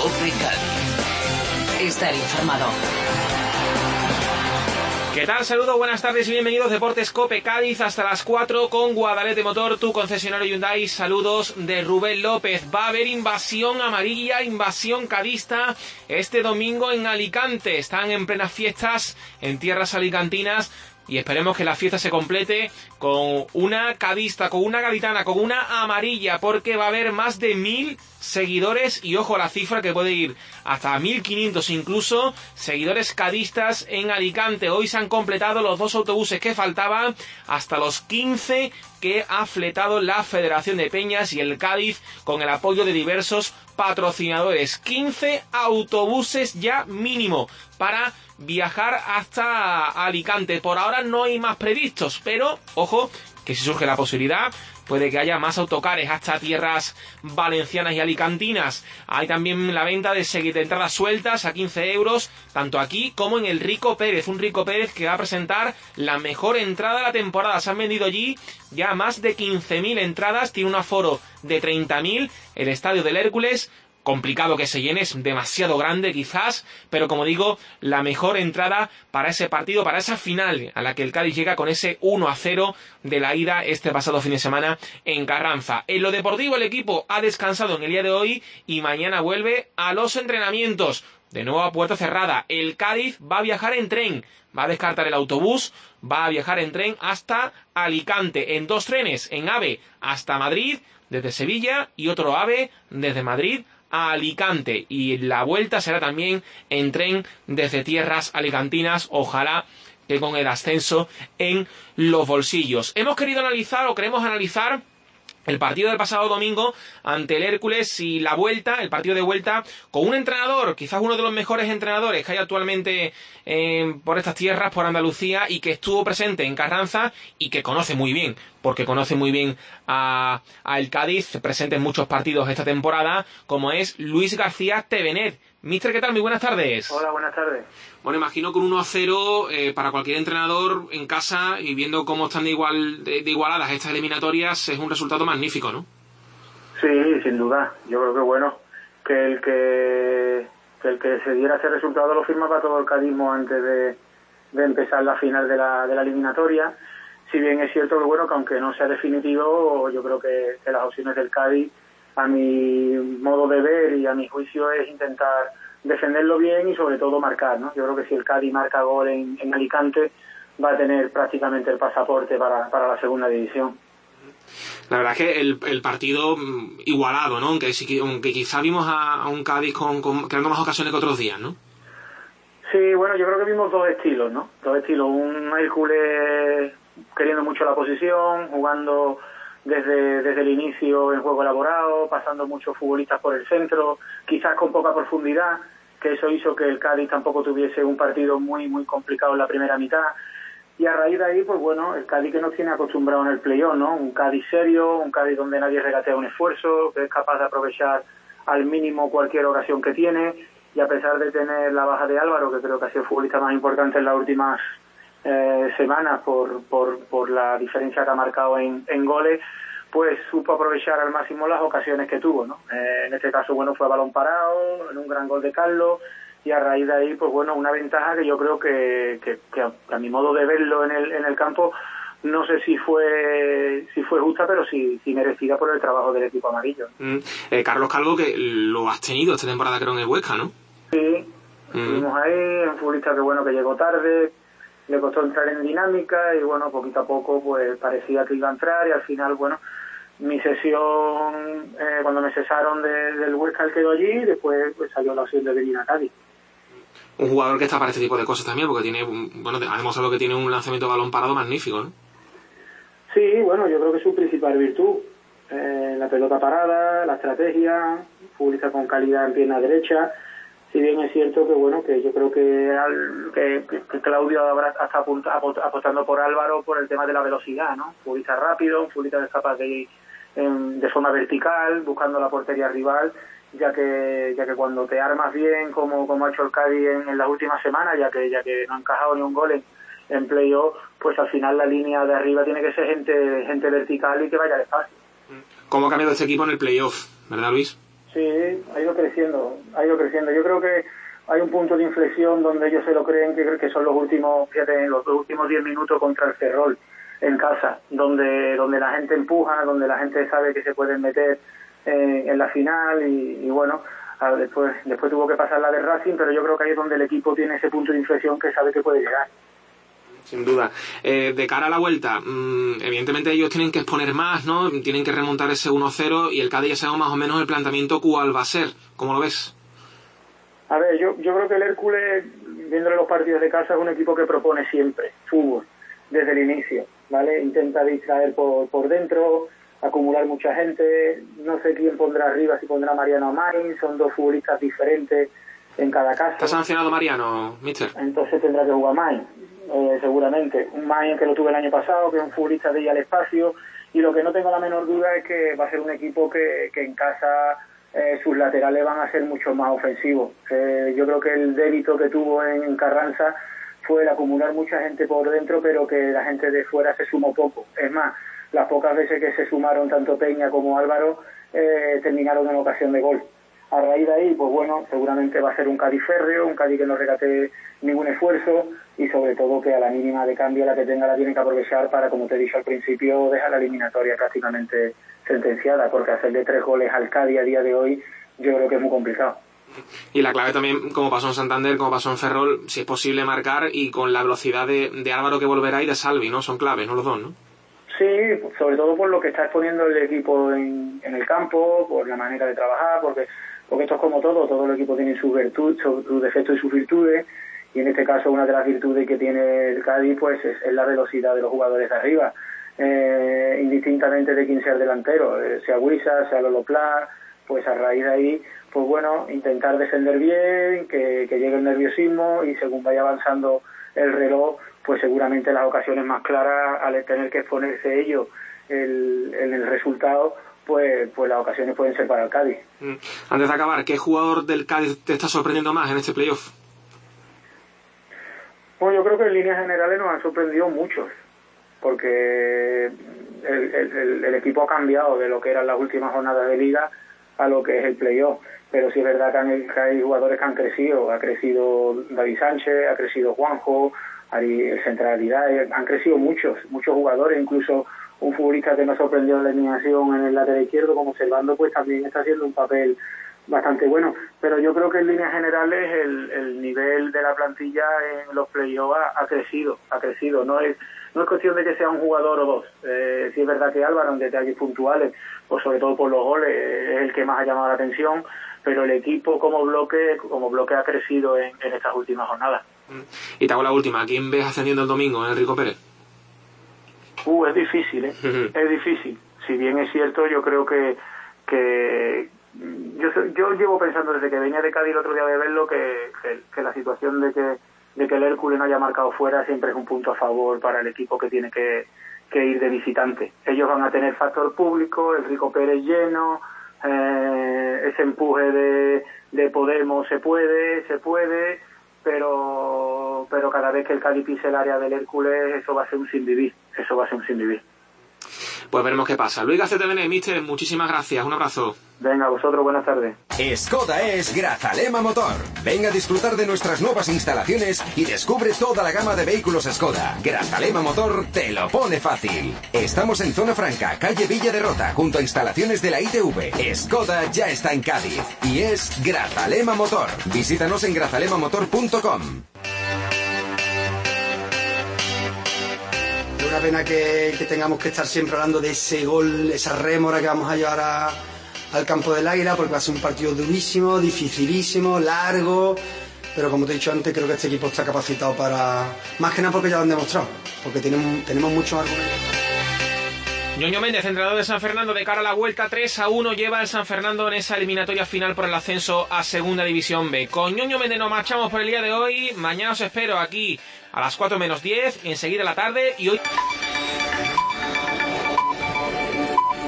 COPE Cádiz. Estar informado. ¿Qué tal? Saludos, buenas tardes y bienvenidos. Deportes COPE Cádiz hasta las 4 con Guadalete Motor, tu concesionario Hyundai. Saludos de Rubén López. Va a haber invasión amarilla, invasión cadista este domingo en Alicante. Están en plenas fiestas en tierras alicantinas y esperemos que la fiesta se complete con una cadista, con una gaditana, con una amarilla, porque va a haber más de 1000 seguidores y ojo a la cifra que puede ir hasta 1500 incluso seguidores cadistas en Alicante. Hoy se han completado los 2 autobuses que faltaban, hasta los 15 que ha fletado la Federación de Peñas y el Cádiz con el apoyo de diversos patrocinadores. 15 autobuses ya mínimo para viajar hasta Alicante. Por ahora no hay más previstos, pero ojo que si surge la posibilidad puede que haya más autocares hasta tierras valencianas y alicantinas. Hay también la venta de entradas sueltas a 15 euros, tanto aquí como en el Rico Pérez. Un Rico Pérez que va a presentar la mejor entrada de la temporada. Se han vendido allí ya más de 15.000 entradas. Tiene un aforo de 30.000. El estadio del Hércules, complicado que se llene, es demasiado grande quizás, pero como digo, la mejor entrada para ese partido, para esa final a la que el Cádiz llega con ese 1-0 de la ida este pasado fin de semana en Carranza. En lo deportivo, el equipo ha descansado en el día de hoy y mañana vuelve a los entrenamientos. De nuevo a puerta cerrada. El Cádiz va a viajar en tren, va a descartar el autobús, va a viajar en tren hasta Alicante, en 2 trenes, en AVE hasta Madrid, desde Sevilla, y otro AVE desde Madrid a Alicante, y la vuelta será también en tren desde tierras alicantinas, ojalá que con el ascenso en los bolsillos. Hemos querido analizar, o queremos analizar, el partido del pasado domingo ante el Hércules y la vuelta, el partido de vuelta, con un entrenador, quizás uno de los mejores entrenadores que hay actualmente por estas tierras, por Andalucía, y que estuvo presente en Carranza y que conoce muy bien, porque conoce muy bien a el Cádiz, presente en muchos partidos esta temporada, como es Luis García Tevenet. Mister, ¿qué tal? Muy buenas tardes. Hola, buenas tardes. Bueno, imagino con 1-0 para cualquier entrenador en casa y viendo cómo están de igualadas estas eliminatorias, es un resultado magnífico, ¿no? Sí, sin duda. Yo creo que bueno, que el que se diera ese resultado lo firma para todo el cadismo antes de empezar la final de la eliminatoria. Si bien es cierto que bueno, que aunque no sea definitivo, yo creo que las opciones del Cádiz, a mi modo de ver y a mi juicio, es intentar defenderlo bien y sobre todo marcar, ¿no? Yo creo que si el Cádiz marca gol en Alicante, va a tener prácticamente el pasaporte para la segunda división. La verdad es que el partido igualado, ¿no? Aunque quizá vimos a un Cádiz con creando más ocasiones que otros días, ¿no? Sí, bueno, yo creo que vimos dos estilos, ¿no? Dos estilos. Un Hércules queriendo mucho la posición, jugando desde el inicio en juego elaborado, pasando muchos futbolistas por el centro, quizás con poca profundidad, que eso hizo que el Cádiz tampoco tuviese un partido muy muy complicado en la primera mitad. Y a raíz de ahí, pues bueno, el Cádiz que nos tiene acostumbrado en el playoff, ¿no? Un Cádiz serio, un Cádiz donde nadie regatea un esfuerzo, que es capaz de aprovechar al mínimo cualquier ocasión que tiene, y a pesar de tener la baja de Álvaro, que creo que ha sido el futbolista más importante en las últimas semanas por la diferencia que ha marcado en goles, pues supo aprovechar al máximo las ocasiones que tuvo, ¿no? En este caso, bueno, fue a balón parado, en un gran gol de Carlos, y a raíz de ahí, pues bueno, una ventaja que yo creo que a mi modo de verlo en el campo, no sé si fue justa, pero sí merecida por el trabajo del equipo amarillo. Carlos Calvo, que lo has tenido esta temporada, creo, en el Huesca, ¿no? Sí, estuvimos ahí, un futbolista que llegó tarde, le costó entrar en dinámica y bueno, poquito a poco pues parecía que iba a entrar, y al final, bueno, mi sesión, cuando me cesaron del Huesca, él quedó allí, y después pues salió la opción de venir a Cádiz. Un jugador que está para este tipo de cosas también, porque tiene, bueno, ha demostrado que tiene un lanzamiento de balón parado magnífico, ¿no? Sí, bueno, yo creo que es su principal virtud, la pelota parada, la estrategia, futbolista con calidad en pierna derecha. Si bien es cierto que bueno, que yo creo que Claudio ahora está apostando por Álvaro por el tema de la velocidad, ¿no? Un futbolista rápido, un futbolista que es capaz de ir de forma vertical, buscando la portería rival, ya que cuando te armas bien, como ha hecho el Cádiz en las últimas semanas, ya que no ha encajado ni un gol en playoff, pues al final la línea de arriba tiene que ser gente vertical y que vaya despacio. ¿Cómo ha cambiado este equipo en el playoff, verdad, Luis? Sí, ha ido creciendo. Yo creo que hay un punto de inflexión donde ellos se lo creen, que son los últimos, fíjate, los últimos 10 minutos contra el Ferrol en casa, donde la gente empuja, donde la gente sabe que se pueden meter en la final y bueno, después tuvo que pasar la de Racing, pero yo creo que ahí es donde el equipo tiene ese punto de inflexión que sabe que puede llegar. Sin duda. De cara a la vuelta, evidentemente ellos tienen que exponer más, ¿no? Tienen que remontar ese 1-0 y el Cádiz ya sabe más o menos el planteamiento cuál va a ser. ¿Cómo lo ves? A ver, yo creo que el Hércules, viéndole los partidos de casa, es un equipo que propone siempre fútbol, desde el inicio, ¿vale? Intenta distraer por dentro, acumular mucha gente, no sé quién pondrá arriba, si pondrá Mariano o Main, son dos futbolistas diferentes en cada caso. ¿Está sancionado Mariano, mister? Entonces tendrá que jugar Main, seguramente. Un Main que lo tuve el año pasado, que es un futbolista de ir al espacio, y lo que no tengo la menor duda es que va a ser un equipo que en casa sus laterales van a ser mucho más ofensivos. Yo creo que el débito que tuvo en Carranza fue el acumular mucha gente por dentro, pero que la gente de fuera se sumó poco. Es más, las pocas veces que se sumaron tanto Peña como Álvaro terminaron en ocasión de gol. A raíz de ahí, pues bueno, seguramente va a ser un Cádiz férreo, un Cádiz que no regate ningún esfuerzo y sobre todo que a la mínima de cambio la que tenga la tiene que aprovechar para, como te he dicho al principio, dejar la eliminatoria prácticamente sentenciada, porque hacerle 3 goles al Cádiz a día de hoy yo creo que es muy complicado. Y la clave también, como pasó en Santander, como pasó en Ferrol, si es posible marcar y con la velocidad de Álvaro que volverá y de Salvi, ¿no? Son claves, ¿no? Los dos, ¿no? Sí, sobre todo por lo que está exponiendo el equipo en el campo, por la manera de trabajar, porque esto es como todo el equipo tiene sus defectos y sus virtudes, y en este caso una de las virtudes que tiene el Cádiz pues es la velocidad de los jugadores de arriba, indistintamente de quién sea el delantero, sea Huiza, sea Lolo Pla, pues a raíz de ahí, pues bueno, intentar defender bien, que llegue el nerviosismo y según vaya avanzando el reloj, pues seguramente las ocasiones más claras, al tener que exponerse ellos en el resultado, pues las ocasiones pueden ser para el Cádiz. Antes de acabar, ¿qué jugador del Cádiz te está sorprendiendo más en este playoff? Bueno, yo creo que en líneas generales nos han sorprendido muchos, porque el equipo ha cambiado de lo que eran las últimas jornadas de liga a lo que es el playoff, pero sí es verdad que hay jugadores que han crecido. Ha crecido David Sánchez, ha crecido Juanjo, el Centralidad, han crecido muchos jugadores, incluso un futbolista que nos sorprendió en la eliminación en el lateral izquierdo como Servando, pues también está haciendo un papel bastante bueno, pero yo creo que en líneas generales el nivel de la plantilla en los playoffs ha crecido, no es cuestión de que sea un jugador o dos, sí es verdad que Álvaro en detalles puntuales, pues sobre todo por los goles, es el que más ha llamado la atención, pero el equipo como bloque ha crecido en estas últimas jornadas. Y te hago la última, ¿a quién ves ascendiendo el domingo, Enrico Pérez? Es difícil, es difícil. Si bien es cierto, yo creo que yo llevo pensando desde que venía de Cádiz el otro día de verlo que la situación de que el Hércules no haya marcado fuera siempre es un punto a favor para el equipo que tiene que ir de visitante. Ellos van a tener factor público, el Rico Pérez lleno, ese empuje de Podemos se puede, pero cada vez que el Cádiz pise el área del Hércules eso va a ser un sin vivir. Pues veremos qué pasa. Luis Gacetevene, mister, muchísimas gracias, un abrazo. Venga, a vosotros, buenas tardes. Skoda es Grazalema Motor. Venga a disfrutar de nuestras nuevas instalaciones y descubre toda la gama de vehículos Skoda. Grazalema Motor te lo pone fácil. Estamos en Zona Franca, calle Villa de Rota, junto a instalaciones de la ITV. Skoda ya está en Cádiz y es Grazalema Motor. Visítanos en grazalemamotor.com. Una pena que tengamos que estar siempre hablando de ese gol, esa rémora que vamos a llevar al campo del Águila, porque va a ser un partido durísimo, dificilísimo, largo, pero como te he dicho antes, creo que este equipo está capacitado para, más que nada porque ya lo han demostrado, porque tenemos muchos argumentos. Ñoño Méndez, entrenador de San Fernando, de cara a la vuelta, 3-1 lleva el San Fernando en esa eliminatoria final por el ascenso a Segunda División B. Con Ñoño Méndez nos marchamos por el día de hoy. Mañana os espero aquí a las 4 menos 10 y enseguida la tarde. Y hoy...